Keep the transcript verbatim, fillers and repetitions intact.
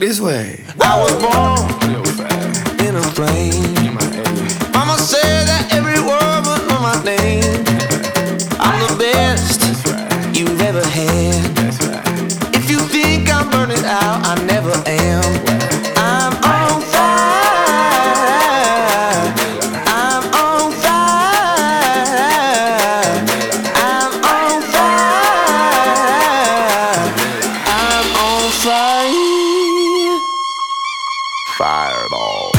this way. I was born in a flame. Mama said that every word was on my name. I'm the best you've ever had. If you think I'm burning out, I never am. I'm on fire. I'm on fire. I'm on fire. I'm on fire. Fireball.